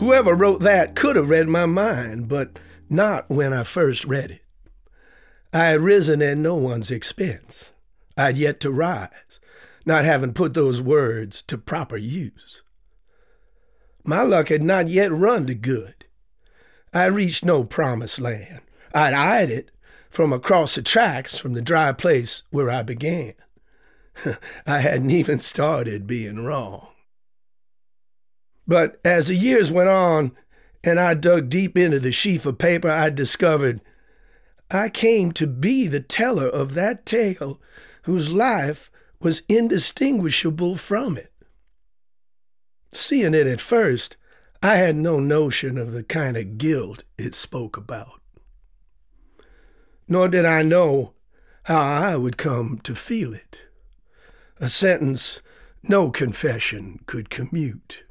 Whoever wrote that could have read my mind, but not when I first read it. I had risen at no one's expense. I had yet to rise, not having put those words to proper use. My luck had not yet run to good. I had reached no promised land. I'd eyed it from across the tracks from the dry place where I began. I hadn't even started being wrong. But as the years went on and I dug deep into the sheaf of paper, I discovered I came to be the teller of that tale whose life was indistinguishable from it. Seeing it at first, I had no notion of the kind of guilt it spoke about. Nor did I know how I would come to feel it. A sentence no confession could commute.